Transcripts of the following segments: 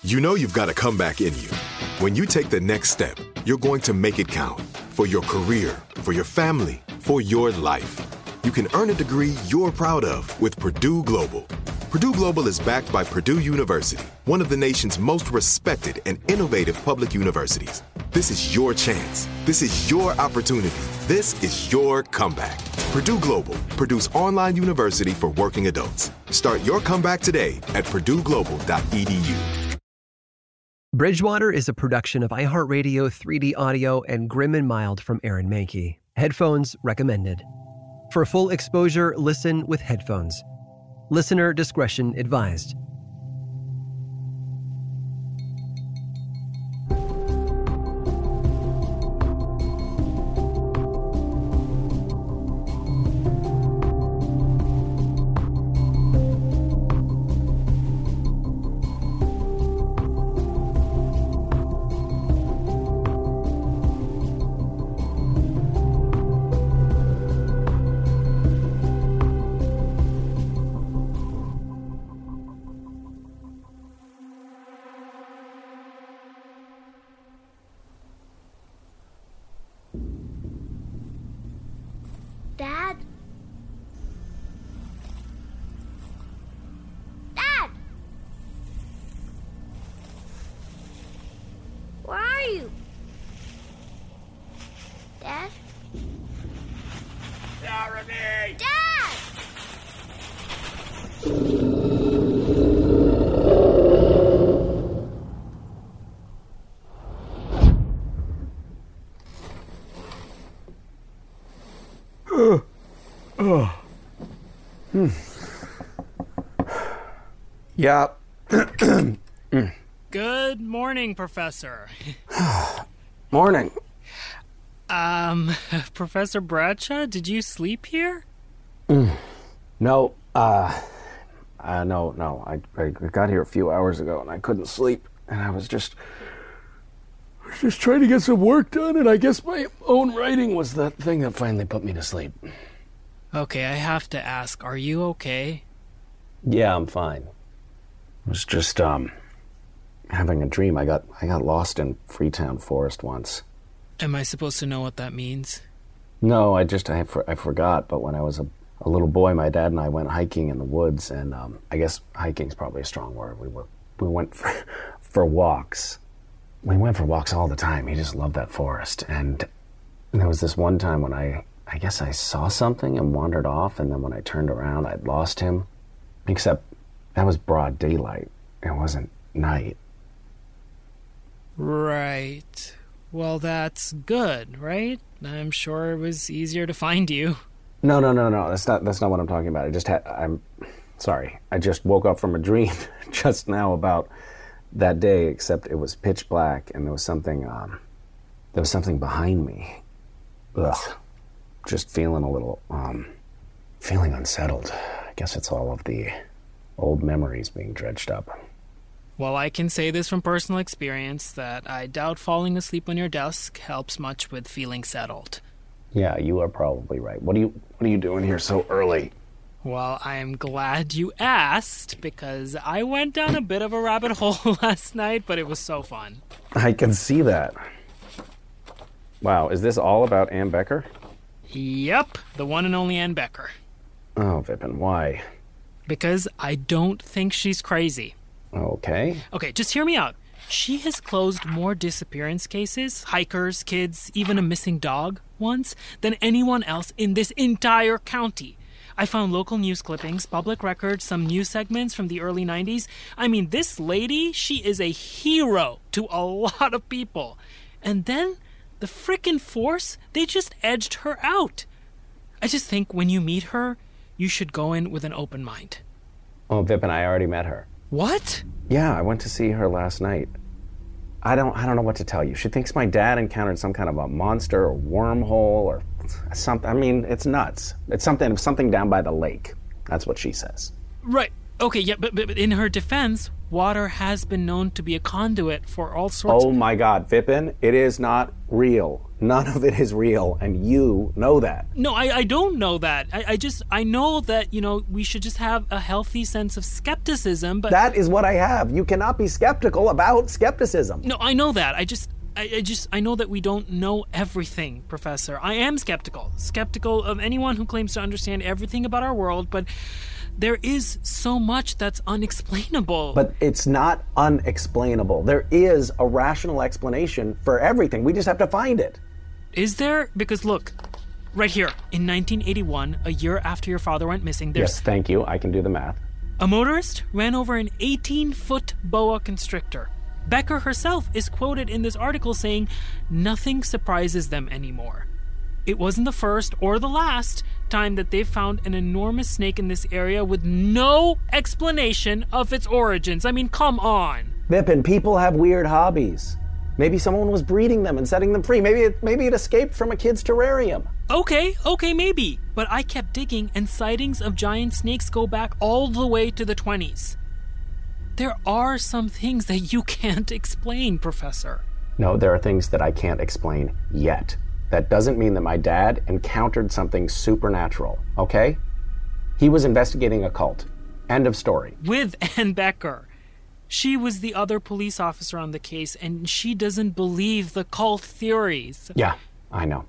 You know you've got a comeback in you. When you take the next step, you're going to make it count. For your career, for your family, for your life. You can earn a degree you're proud of with Purdue Global. Purdue Global is backed by Purdue University, one of the nation's most respected and innovative public universities. This is your chance. This is your opportunity. This is your comeback. Purdue Global, Purdue's online university for working adults. Start your comeback today at purdueglobal.edu. Bridgewater is a production of iHeartRadio 3D Audio and Grim and Mild from Aaron Mahnke. Headphones recommended. For full exposure, listen with headphones. Listener discretion advised. Dad? Dad! Where are you? Dad? Jeremy! Dad! Yeah. Good morning, Professor. Morning. Professor Bradshaw, did you sleep here? No, no. I got here a few hours ago and I couldn't sleep, and I was just trying to get some work done, and I guess my own writing was the thing that finally put me to sleep. Okay, I have to ask, are you okay? Yeah, I'm fine. I was just having a dream. I got lost in Freetown Forest once. Am I supposed to know what that means? No, I forgot, but when I was a little boy, my dad and I went hiking in the woods, and I guess hiking's probably a strong word. We went for walks. We went for walks all the time. He just loved that forest. And there was this one time when I guess I saw something and wandered off, and then when I turned around, I'd lost him. Except that was broad daylight. It wasn't night. Right. Well, that's good, right? I'm sure it was easier to find you. No. That's not what I'm talking about. I'm sorry. I just woke up from a dream just now about that day, except it was pitch black and there was something behind me. Ugh. Just feeling a little feeling unsettled. I guess it's all of the old memories being dredged up. Well, I can say this from personal experience that I doubt falling asleep on your desk helps much with feeling settled. Yeah, you are probably right. What are you doing here so early? Well, I'm glad you asked, because I went down a bit of a rabbit hole last night, but it was so fun. I can see that. Wow, is this all about Ann Becker? Yep, the one and only Ann Becker. Oh, Vipin, why? Because I don't think she's crazy. Okay. Okay, just hear me out. She has closed more disappearance cases, hikers, kids, even a missing dog once, than anyone else in this entire county. I found local news clippings, public records, some news segments from the early 90s. I mean, this lady, she is a hero to a lot of people. And then the frickin' force, they just edged her out. I just think when you meet her, you should go in with an open mind. Oh, Vipin, I already met her. What? Yeah, I went to see her last night. I don't know what to tell you. She thinks my dad encountered some kind of a monster or wormhole or something. I mean, it's nuts. It's something down by the lake. That's what she says. Right. Okay, yeah, but in her defense, water has been known to be a conduit for all sorts Oh my God, Vipin, it is not real. None of it is real, and you know that. No, I don't know that. I know that, we should just have a healthy sense of skepticism, but... That is what I have. You cannot be skeptical about skepticism. No, I know that. I know that we don't know everything, Professor. I am skeptical. Skeptical of anyone who claims to understand everything about our world, but there is so much that's unexplainable. But it's not unexplainable. There is a rational explanation for everything. We just have to find it. Is there? Because look, right here, in 1981, a year after your father went missing, there's... Yes, thank you. I can do the math. A motorist ran over an 18-foot boa constrictor. Becker herself is quoted in this article saying, nothing surprises them anymore. It wasn't the first or the last time that they've found an enormous snake in this area with no explanation of its origins. I mean, come on. Vipin, people have weird hobbies. Maybe someone was breeding them and setting them free. Maybe it escaped from a kid's terrarium. Okay, maybe. But I kept digging, and sightings of giant snakes go back all the way to the 20s. There are some things that you can't explain, Professor. No, there are things that I can't explain yet. That doesn't mean that my dad encountered something supernatural, okay? He was investigating a cult. End of story. With Ann Becker. She was the other police officer on the case, and she doesn't believe the cult theories. Yeah, I know.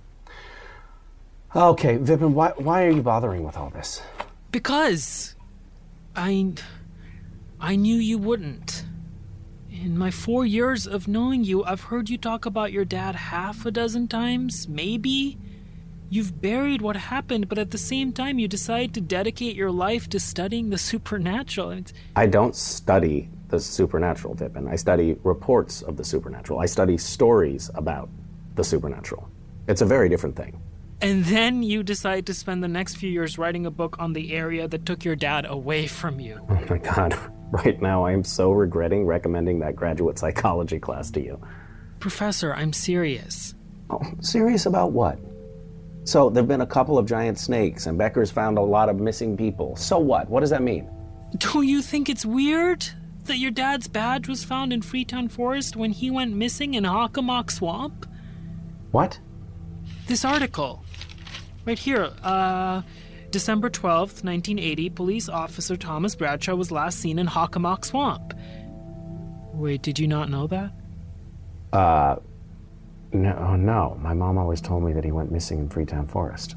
Okay, Vipin, why are you bothering with all this? Because I knew you wouldn't. In my 4 years of knowing you, I've heard you talk about your dad half a dozen times, maybe. You've buried what happened, but at the same time, you decide to dedicate your life to studying the supernatural. I don't study the supernatural, Vipin. I study reports of the supernatural. I study stories about the supernatural. It's a very different thing. And then you decide to spend the next few years writing a book on the area that took your dad away from you. Oh my God. Right now, I am so regretting recommending that graduate psychology class to you. Professor, I'm serious. Oh, serious about what? So, there have been a couple of giant snakes, and Becker's found a lot of missing people. So what? What does that mean? Don't you think it's weird that your dad's badge was found in Freetown Forest when he went missing in Hockomock Swamp? What? This article. Right here. December 12th, 1980, police officer Thomas Bradshaw was last seen in Hockomock Swamp. Wait, did you not know that? No. My mom always told me that he went missing in Freetown Forest.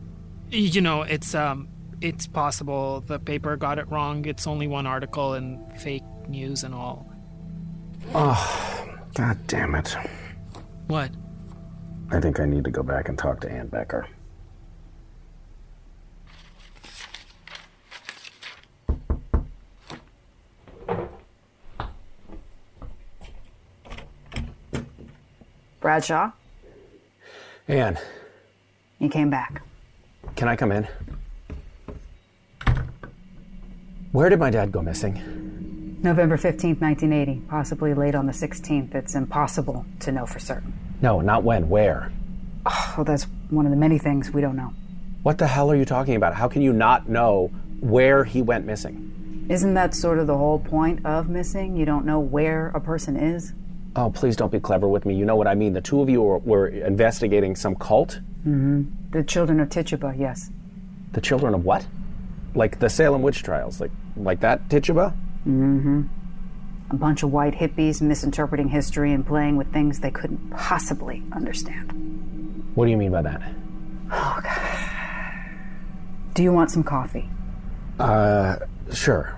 It's possible the paper got it wrong. It's only one article and fake news and all. Oh, God damn it. What? I think I need to go back and talk to Ann Becker. Bradshaw? Ann. You came back. Can I come in? Where did my dad go missing? November 15th, 1980, possibly late on the 16th. It's impossible to know for certain. No, not when. Where? Oh, well, that's one of the many things we don't know. What the hell are you talking about? How can you not know where he went missing? Isn't that sort of the whole point of missing? You don't know where a person is? Oh, please don't be clever with me. You know what I mean. The two of you were investigating some cult? Mm-hmm. The Children of Tituba, yes. The Children of what? Like the Salem witch trials? Like that Tituba? Mm-hmm. A bunch of white hippies misinterpreting history and playing with things they couldn't possibly understand. What do you mean by that? Oh, God. Do you want some coffee? Sure.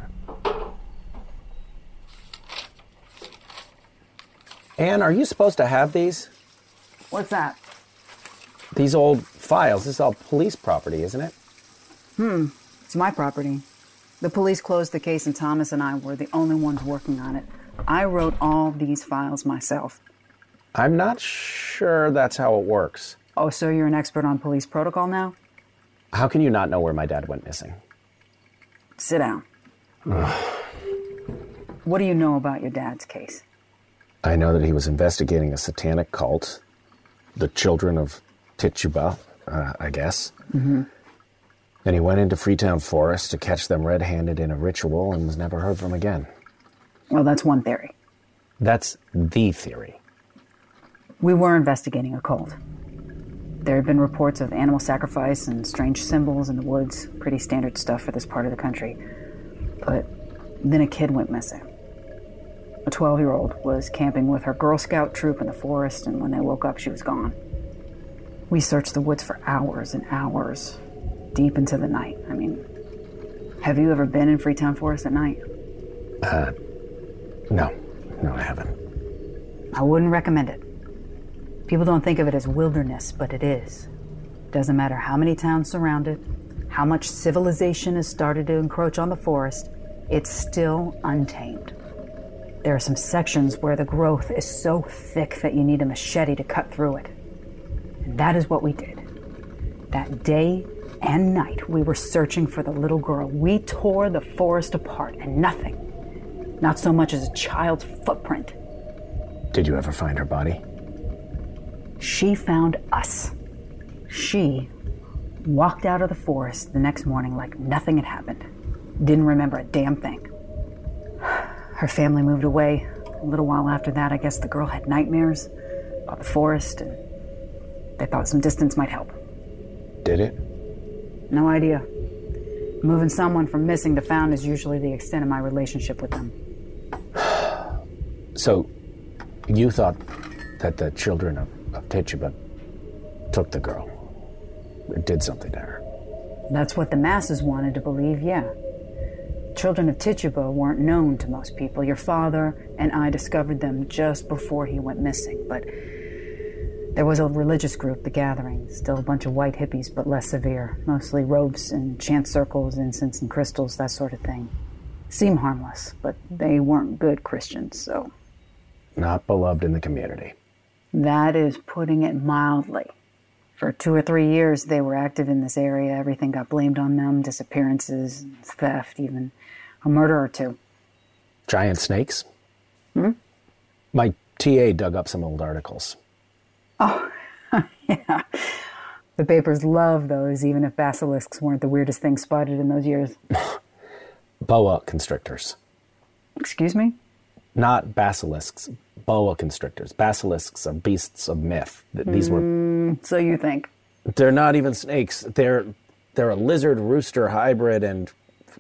Ann, are you supposed to have these? What's that? These old files. This is all police property, isn't it? It's my property. The police closed the case and Thomas and I were the only ones working on it. I wrote all these files myself. I'm not sure that's how it works. Oh, so you're an expert on police protocol now? How can you not know where my dad went missing? Sit down. What do you know about your dad's case? I know that he was investigating a satanic cult, the Children of Tituba, I guess. Mm-hmm. And he went into Freetown Forest to catch them red-handed in a ritual and was never heard from again. Well, that's one theory. That's the theory. We were investigating a cult. There had been reports of animal sacrifice and strange symbols in the woods. Pretty standard stuff for this part of the country. But then a kid went missing. A 12-year-old was camping with her Girl Scout troop in the forest, and when they woke up, she was gone. We searched the woods for hours and hours, deep into the night. I mean, have you ever been in Freetown Forest at night? No, I haven't. I wouldn't recommend it. People don't think of it as wilderness, but it is. Doesn't matter how many towns surround it, how much civilization has started to encroach on the forest, it's still untamed. There are some sections where the growth is so thick that you need a machete to cut through it. And that is what we did. That day and night, we were searching for the little girl. We tore the forest apart, and nothing, not so much as a child's footprint. Did you ever find her body? She found us. She walked out of the forest the next morning like nothing had happened. Didn't remember a damn thing. Her family moved away. A little while after that, I guess the girl had nightmares about the forest, and they thought some distance might help. Did it? No idea. Moving someone from missing to found is usually the extent of my relationship with them. So, you thought that the children of Tituba took the girl, did something to her? That's what the masses wanted to believe, yeah. Children of Tituba weren't known to most people. Your father and I discovered them just before he went missing, but there was a religious group, the Gathering, still a bunch of white hippies, but less severe, mostly robes and chant circles, incense and crystals, that sort of thing. Seem harmless, but they weren't good Christians, so... Not beloved in the community. That is putting it mildly. For 2 or 3 years, they were active in this area. Everything got blamed on them, disappearances, theft, even a murder or two. Giant snakes? My TA dug up some old articles. Oh, yeah. The papers love those, even if basilisks weren't the weirdest thing spotted in those years. Boa constrictors. Excuse me? Not basilisks, boa constrictors. Basilisks are beasts of myth. These were... So you think? They're not even snakes. They're a lizard-rooster hybrid, and...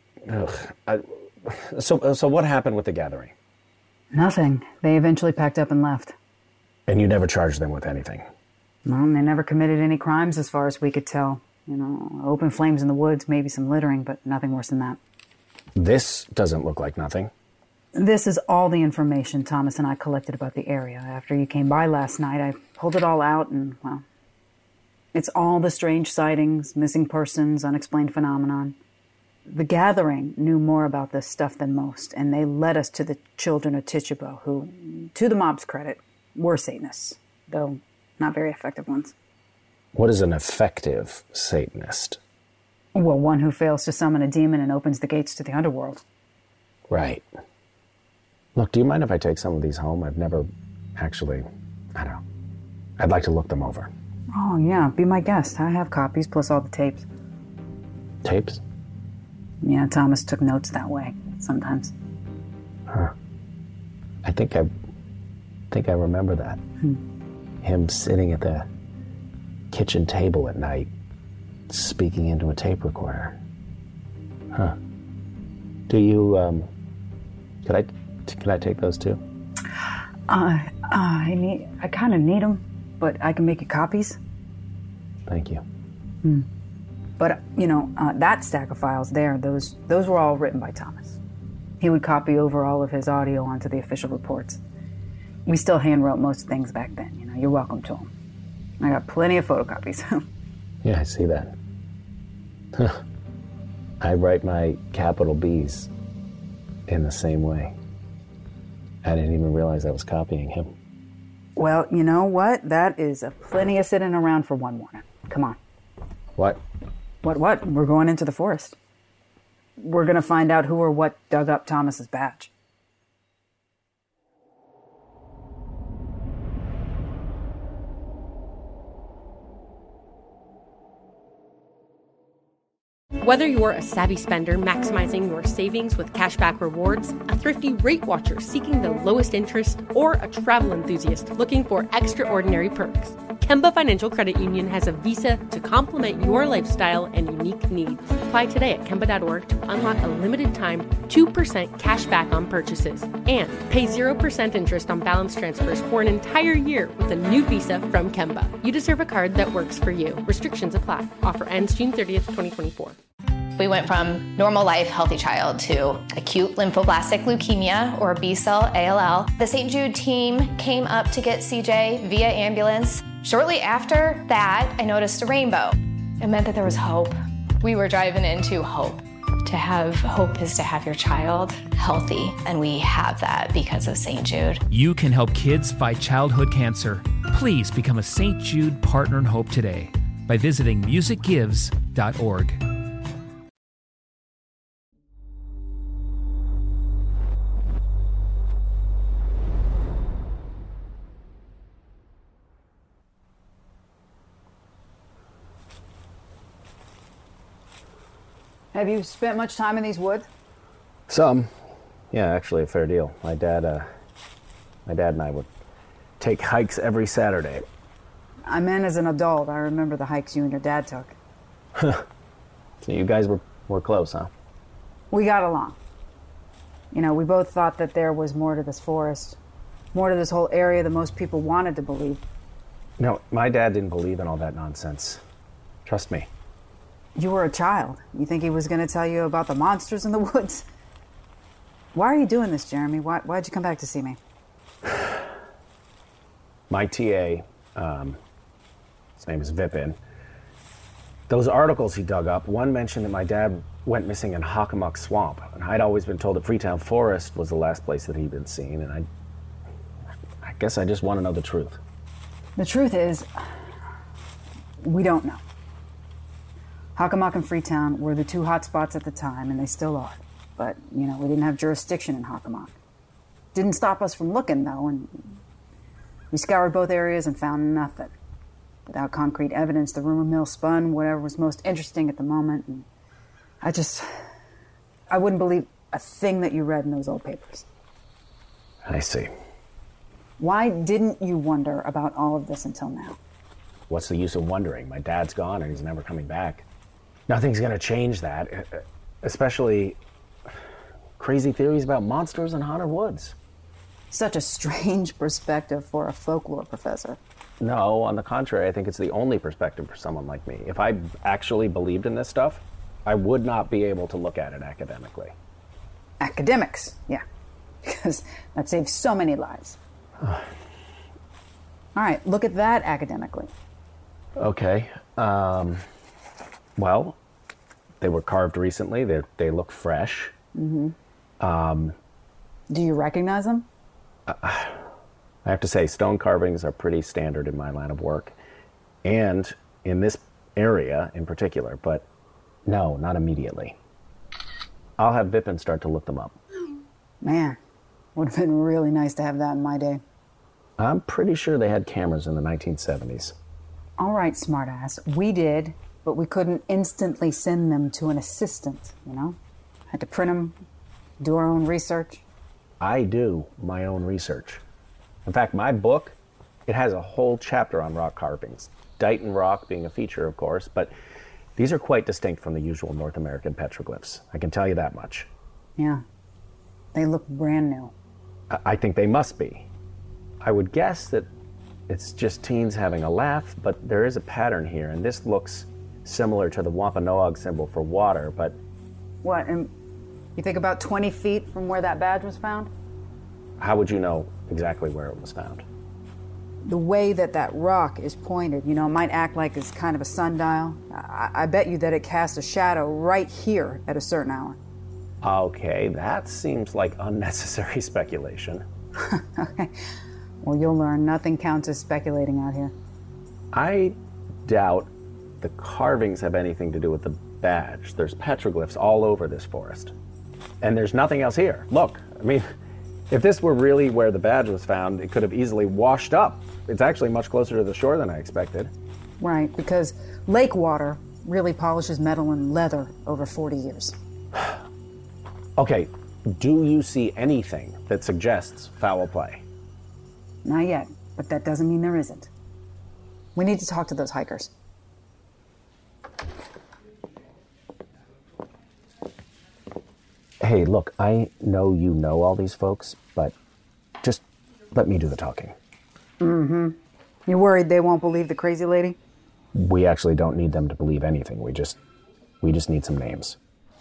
So what happened with the Gathering? Nothing. They eventually packed up and left. And you never charged them with anything? Well, they never committed any crimes as far as we could tell. You know, open flames in the woods, maybe some littering, but nothing worse than that. This doesn't look like nothing. This is all the information Thomas and I collected about the area. After you came by last night, I pulled it all out and, well, it's all the strange sightings, missing persons, unexplained phenomenon. The Gathering knew more about this stuff than most, and they led us to the children of Tituba, who, to the mob's credit, were Satanists, though not very effective ones. What is an effective Satanist? Well, one who fails to summon a demon and opens the gates to the underworld. Right. Look, do you mind if I take some of these home? I've never actually, I'd like to look them over. Oh, yeah, be my guest. I have copies, plus all the tapes. Tapes? Yeah, Thomas took notes that way, sometimes. Huh. I think I remember that. Him sitting at the kitchen table at night, speaking into a tape recorder. Huh. Do you, can I take those too? I kind of need them, but I can make you copies. Thank you. But, that stack of files there, those were all written by Thomas. He would copy over all of his audio onto the official reports. We still handwrote most things back then, You're welcome to them. I got plenty of photocopies. Yeah, I see that. I write my capital B's in the same way. I didn't even realize I was copying him. Well, you know what? That is plenty of sitting around for one morning. Come on. What? What? We're going into the forest. We're going to find out who or what dug up Thomas's badge. Whether you're a savvy spender maximizing your savings with cashback rewards, a thrifty rate watcher seeking the lowest interest, or a travel enthusiast looking for extraordinary perks, Kemba Financial Credit Union has a visa to complement your lifestyle and unique needs. Apply today at Kemba.org to unlock a limited-time 2% cash back on purchases and pay 0% interest on balance transfers for an entire year with a new visa from Kemba. You deserve a card that works for you. Restrictions apply. Offer ends June 30th, 2024. We went from normal life, healthy child to acute lymphoblastic leukemia, or B-cell ALL. The St. Jude team came up to get CJ via ambulance. Shortly after that, I noticed a rainbow. It meant that there was hope. We were driving into hope. To have hope is to have your child healthy, and we have that because of St. Jude. You can help kids fight childhood cancer. Please become a St. Jude Partner in Hope today by visiting musicgives.org. Have you spent much time in these woods? Some. Yeah, actually a fair deal. My dad and I would take hikes every Saturday. I meant as an adult. I remember the hikes you and your dad took. So you guys were close, huh? We got along. You know, we both thought that there was more to this forest, more to this whole area than most people wanted to believe. No, my dad didn't believe in all that nonsense. Trust me. You were a child. You think he was going to tell you about the monsters in the woods? Why are you doing this, Jeremy? Why'd you come back to see me? My TA, his name is Vipin. Those articles he dug up, one mentioned that my dad went missing in Hockomock Swamp, and I'd always been told that Freetown Forest was the last place that he'd been seen, and I guess I just want to know the truth. The truth is, we don't know. Hockomock and Freetown were the two hot spots at the time, and they still are. But, you know, we didn't have jurisdiction in Hockomock. Didn't stop us from looking, though, and we scoured both areas and found nothing. Without concrete evidence, the rumor mill spun whatever was most interesting at the moment, and I wouldn't believe a thing that you read in those old papers. I see. Why didn't you wonder about all of this until now? What's the use of wondering? My dad's gone and he's never coming back. Nothing's going to change that, especially crazy theories about monsters in haunted woods. Such a strange perspective for a folklore professor. No, on the contrary, I think it's the only perspective for someone like me. If I actually believed in this stuff, I would not be able to look at it academically. Academics, yeah. Because that saves so many lives. All right, look at that academically. Okay. Well, they were carved recently. They look fresh. Mm-hmm. Do you recognize them? I have to say, stone carvings are pretty standard in my line of work, and in this area in particular, but no, not immediately. I'll have Vipin start to look them up. Man, would have been really nice to have that in my day. I'm pretty sure they had cameras in the 1970s. All right, smartass. We did, but we couldn't instantly send them to an assistant, you know? Had to print them, do our own research. I do my own research. In fact, my book, it has a whole chapter on rock carvings. Dighton rock being a feature, of course, but these are quite distinct from the usual North American petroglyphs. I can tell you that much. Yeah. They look brand new. I think they must be. I would guess that it's just teens having a laugh, but there is a pattern here, and this looks similar to the Wampanoag symbol for water, but... What, and you think about 20 feet from where that badge was found? How would you know exactly where it was found? The way that rock is pointed, you know, it might act like it's kind of a sundial. I bet you that it casts a shadow right here at a certain hour. Okay, that seems like unnecessary speculation. Okay. Well, you'll learn nothing counts as speculating out here. I doubt the carvings have anything to do with the badge. There's petroglyphs all over this forest. And there's nothing else here. Look, I mean, if this were really where the badge was found, it could have easily washed up. It's actually much closer to the shore than I expected. Right, because lake water really polishes metal and leather over 40 years. Okay, do you see anything that suggests foul play? Not yet, but that doesn't mean there isn't. We need to talk to those hikers. Hey, look, I know you know all these folks, but just let me do the talking. Mm-hmm. You worried they won't believe the crazy lady? We actually don't need them to believe anything. We just need some names.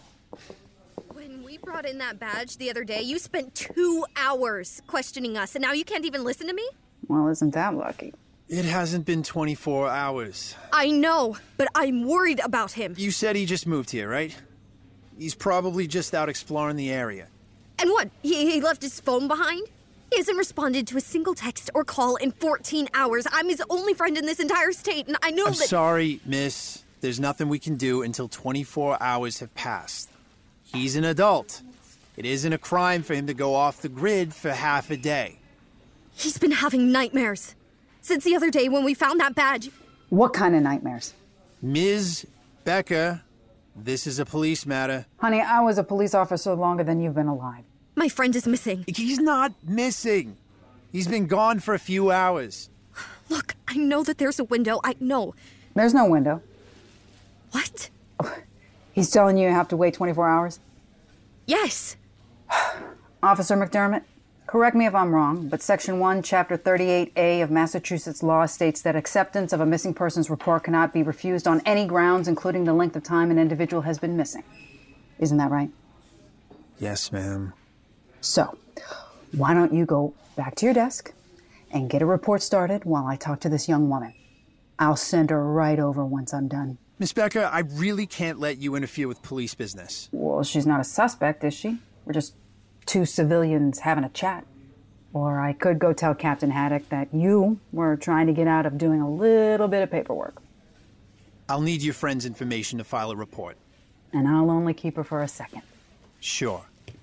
When we brought in that badge the other day, you spent 2 hours questioning us, and now you can't even listen to me? Well, isn't that lucky? It hasn't been 24 hours. I know, but I'm worried about him. You said he just moved here, right? He's probably just out exploring the area. And what? He left his phone behind? He hasn't responded to a single text or call in 14 hours. I'm his only friend in this entire state, and I know I'm that... sorry, miss. There's nothing we can do until 24 hours have passed. He's an adult. It isn't a crime for him to go off the grid for half a day. He's been having nightmares. Since the other day when we found that badge. What kind of nightmares? Ms. Becker, this is a police matter. Honey, I was a police officer longer than you've been alive. My friend is missing. He's not missing. He's been gone for a few hours. Look, I know that there's a window. I know. There's no window. What? Oh, he's telling you have to wait 24 hours? Yes. Officer McDermott, correct me if I'm wrong, but Section 1, Chapter 38A of Massachusetts law states that acceptance of a missing person's report cannot be refused on any grounds, including the length of time an individual has been missing. Isn't that right? Yes, ma'am. So, why don't you go back to your desk and get a report started while I talk to this young woman. I'll send her right over once I'm done. Miss Becker, I really can't let you interfere with police business. Well, she's not a suspect, is she? We're just two civilians having a chat. Or I could go tell Captain Haddock that you were trying to get out of doing a little bit of paperwork. I'll need your friend's information to file a report. And I'll only keep her for a second. Sure.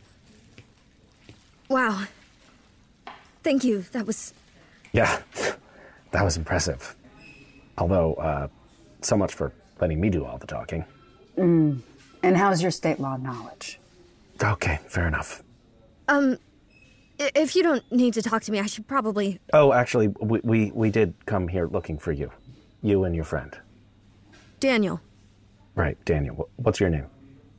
Wow. Thank you. That was... Yeah, that was impressive. Although, so much for letting me do all the talking. And how's your state law knowledge? Okay, fair enough. If you don't need to talk to me, I should probably... Oh, actually, we did come here looking for you. You and your friend. Daniel. Right, Daniel. What's your name?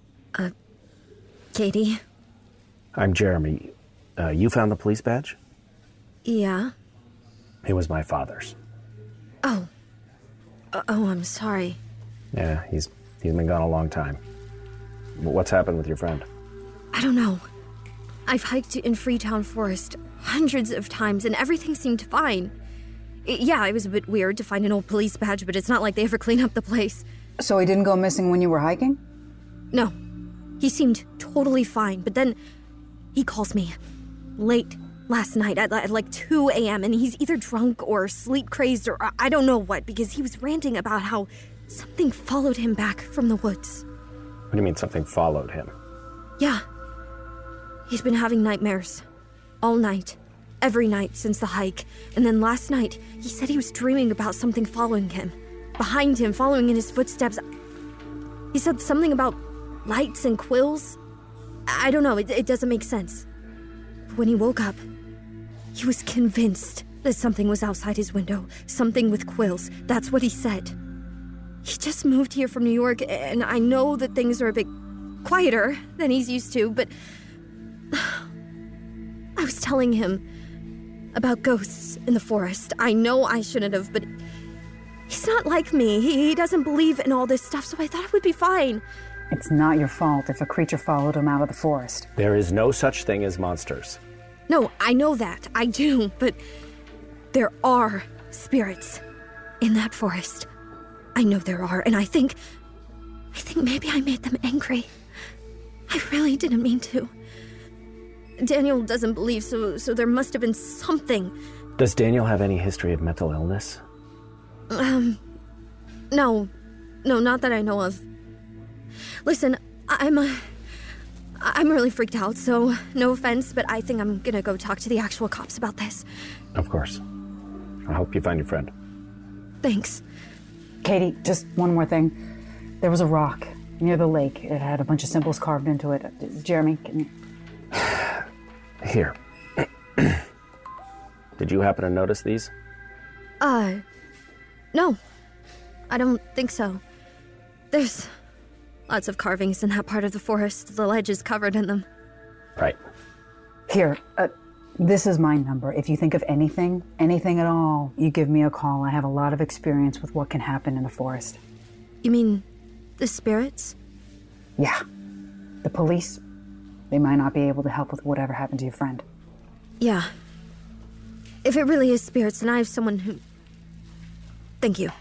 Katie. I'm Jeremy. You found the police badge? Yeah. It was my father's. Oh. Oh, I'm sorry. Yeah, he's been gone a long time. What's happened with your friend? I don't know. I've hiked in Freetown Forest hundreds of times, and everything seemed fine. Yeah, it was a bit weird to find an old police badge, but it's not like they ever clean up the place. So he didn't go missing when you were hiking? No. He seemed totally fine, but then he calls me late last night at like 2 a.m., and he's either drunk or sleep-crazed or I don't know what, because he was ranting about how something followed him back from the woods. What do you mean something followed him? Yeah. He's been having nightmares. All night. Every night since the hike. And then last night, he said he was dreaming about something following him. Behind him, following in his footsteps. He said something about lights and quills. I don't know, it doesn't make sense. But when he woke up, he was convinced that something was outside his window. Something with quills. That's what he said. He just moved here from New York, and I know that things are a bit quieter than he's used to, but... I was telling him about ghosts in the forest. I know I shouldn't have, but he's not like me. He doesn't believe in all this stuff, so I thought it would be fine. It's not your fault if a creature followed him out of the forest. There is no such thing as monsters. No, I know that. I do, but there are spirits in that forest. I know there are, and I think maybe I made them angry. I really didn't mean to. Daniel doesn't believe, so there must have been something. Does Daniel have any history of mental illness? No, not that I know of. Listen, I'm really freaked out, so no offense, but I think I'm gonna go talk to the actual cops about this. Of course. I hope you find your friend. Thanks. Katie, just one more thing. There was a rock near the lake. It had a bunch of symbols carved into it. Jeremy, can you... Here. Did you happen to notice these? No. I don't think so. There's lots of carvings in that part of the forest. The ledge is covered in them. Right. Here, this is my number. If you think of anything at all, you give me a call. I have a lot of experience with what can happen in the forest. You mean the spirits? Yeah. The police, they might not be able to help with whatever happened to your friend. Yeah. If it really is spirits, then I have someone who... Thank you.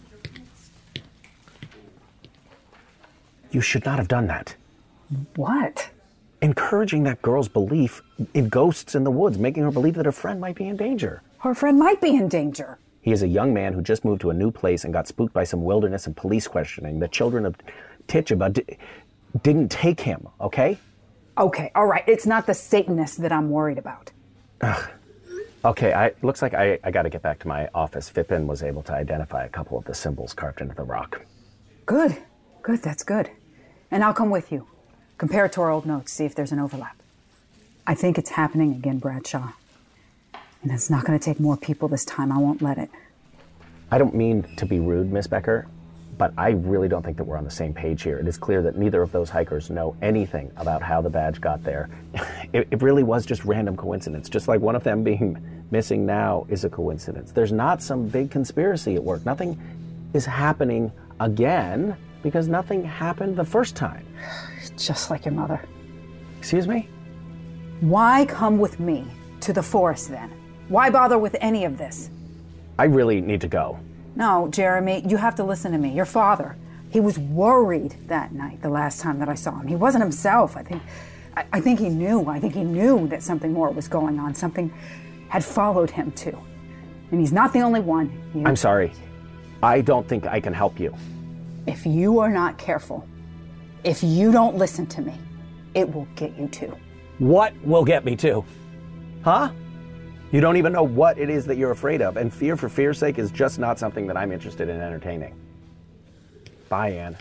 You should not have done that. What? Encouraging that girl's belief in ghosts in the woods, making her believe that her friend might be in danger. Her friend might be in danger. He is a young man who just moved to a new place and got spooked by some wilderness and police questioning. The children of Tituba didn't take him, okay? Okay, all right. It's not the Satanists that I'm worried about. Ugh. Okay, looks like I got to get back to my office. Phippen was able to identify a couple of the symbols carved into the rock. Good, that's good. And I'll come with you. Compare it to our old notes, see if there's an overlap. I think it's happening again, Bradshaw. And it's not going to take more people this time. I won't let it. I don't mean to be rude, Miss Becker, but I really don't think that we're on the same page here. It is clear that neither of those hikers know anything about how the badge got there. It really was just random coincidence, just like one of them being missing now is a coincidence. There's not some big conspiracy at work. Nothing is happening again because nothing happened the first time. Just like your mother. Excuse me? Why come with me to the forest then? Why bother with any of this? I really need to go. No, Jeremy, you have to listen to me. Your father, he was worried that night, the last time that I saw him. He wasn't himself. I think he knew. I think he knew that something more was going on. Something had followed him too. And he's not the only one. I'm sorry. I don't think I can help you. If you are not careful, if you don't listen to me, it will get you too. What will get me too? Huh? You don't even know what it is that you're afraid of, and fear for fear's sake is just not something that I'm interested in entertaining. Bye, Anne.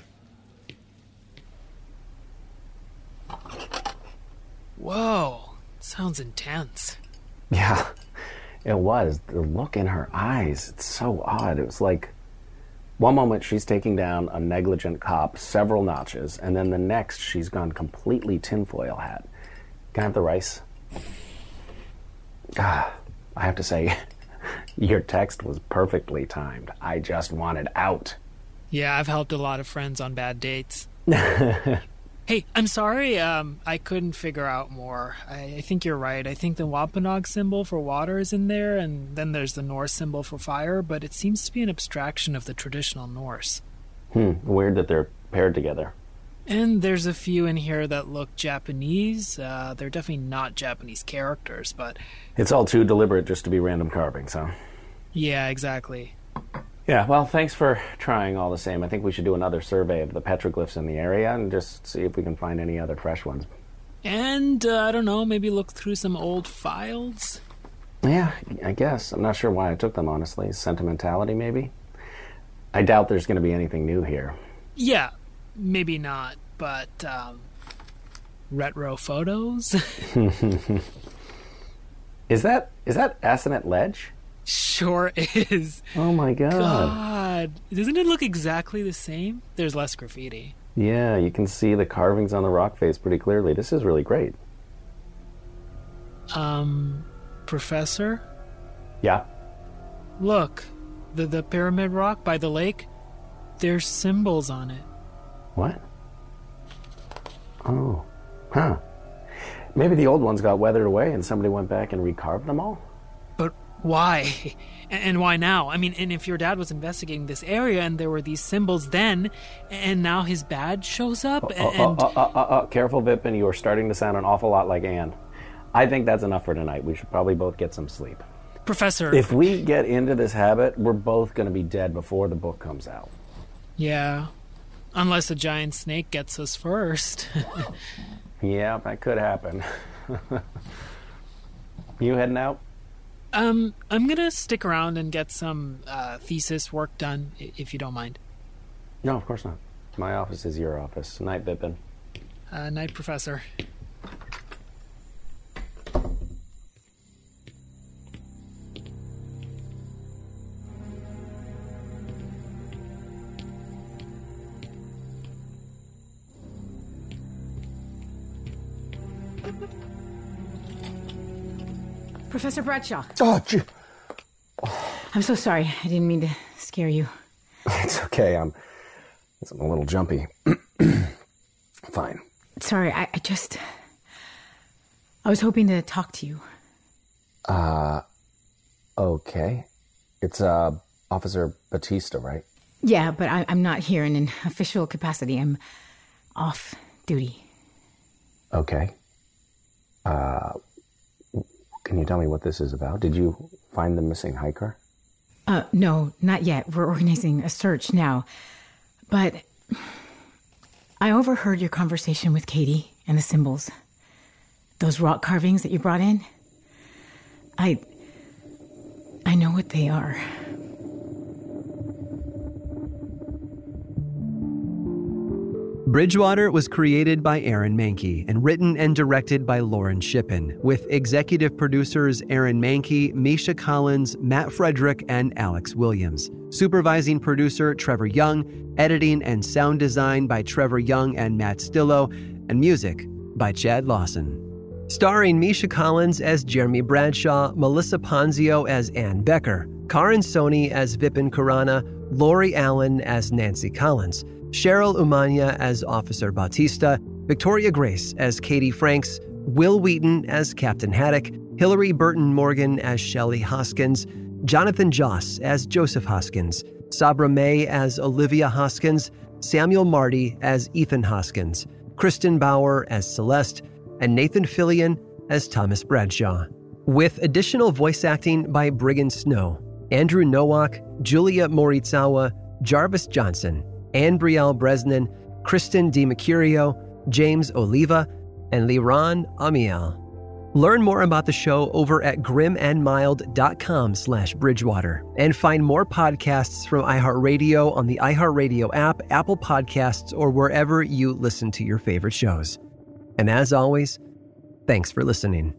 Whoa, sounds intense. Yeah, it was. The look in her eyes, it's so odd. It was like, one moment she's taking down a negligent cop several notches, and then the next she's gone completely tinfoil hat. Can I have the rice? I have to say, your text was perfectly timed. I just wanted out. Yeah, I've helped a lot of friends on bad dates. Hey, I'm sorry, I couldn't figure out more. I think you're right. I think the Wampanoag symbol for water is in there, and then there's the Norse symbol for fire, but it seems to be an abstraction of the traditional Norse. Weird that they're paired together. And there's a few in here that look Japanese. They're definitely not Japanese characters, but... It's all too deliberate just to be random carvings, huh? Yeah, exactly. Yeah, well, thanks for trying all the same. I think we should do another survey of the petroglyphs in the area and just see if we can find any other fresh ones. And, I don't know, maybe look through some old files? Yeah, I guess. I'm not sure why I took them, honestly. Sentimentality, maybe? I doubt there's going to be anything new here. Yeah, maybe not, but, retro photos? Is that Assinet Ledge? Sure is. Oh my god. God. Doesn't it look exactly the same? There's less graffiti. Yeah, you can see the carvings on the rock face pretty clearly. This is really great. Professor? Yeah? Look, the pyramid rock by the lake, there's symbols on it. What? Oh. Huh. Maybe the old ones got weathered away and somebody went back and recarved them all? But why? And why now? I mean, and if your dad was investigating this area and there were these symbols then, and now his badge shows up, and... Careful, Phippen. You are starting to sound an awful lot like Anne. I think that's enough for tonight. We should probably both get some sleep. Professor... If we get into this habit, we're both going to be dead before the book comes out. Yeah. Unless a giant snake gets us first. Yeah, that could happen. You heading out? I'm gonna stick around and get some thesis work done, if you don't mind. No, of course not. My office is your office. Night, Vipin. Night, Professor. Professor Bradshaw. Oh, I'm so sorry. I didn't mean to scare you. It's okay. I'm a little jumpy. Fine. Sorry, I was hoping to talk to you. Okay. It's, Officer Batista, right? Yeah, but I'm not here in an official capacity. I'm off duty. Okay. Can you tell me what this is about? Did you find the missing hiker? No, not yet. We're organizing a search now. But I overheard your conversation with Katie and the symbols. Those rock carvings that you brought in. I know what they are. Bridgewater was created by Aaron Mahnke and written and directed by Lauren Shippen, with executive producers Aaron Mahnke, Misha Collins, Matt Frederick, and Alex Williams. Supervising producer Trevor Young, editing and sound design by Trevor Young and Matt Stillo, and music by Chad Lawson. Starring Misha Collins as Jeremy Bradshaw, Melissa Ponzio as Ann Becker, Karan Soni as Vipin Khurana, Lori Allen as Nancy Collins, Cheryl Umania as Officer Bautista, Victoria Grace as Katie Franks, Will Wheaton as Captain Haddock, Hillary Burton Morgan as Shelley Hoskins, Jonathan Joss as Joseph Hoskins, Sabra May as Olivia Hoskins, Samuel Marty as Ethan Hoskins, Kristen Bauer as Celeste, and Nathan Fillion as Thomas Bradshaw. With additional voice acting by Briggan Snow, Andrew Nowak, Julia Morizawa, Jarvis Johnson, Anne Brielle Bresnan, Kristen DiMercurio, James Oliva, and Liran Amiel. Learn more about the show over at grimandmild.com/Bridgewater and find more podcasts from iHeartRadio on the iHeartRadio app, Apple Podcasts, or wherever you listen to your favorite shows. And as always, thanks for listening.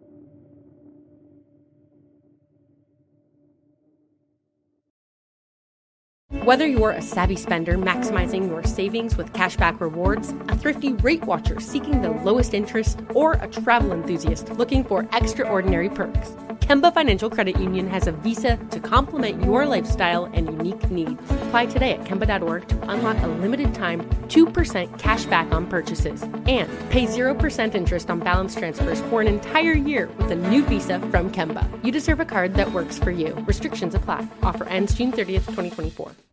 Whether you're a savvy spender maximizing your savings with cashback rewards, a thrifty rate watcher seeking the lowest interest, or a travel enthusiast looking for extraordinary perks, Kemba Financial Credit Union has a visa to complement your lifestyle and unique needs. Apply today at Kemba.org to unlock a limited-time 2% cash back on purchases and pay 0% interest on balance transfers for an entire year with a new visa from Kemba. You deserve a card that works for you. Restrictions apply. Offer ends June 30th, 2024.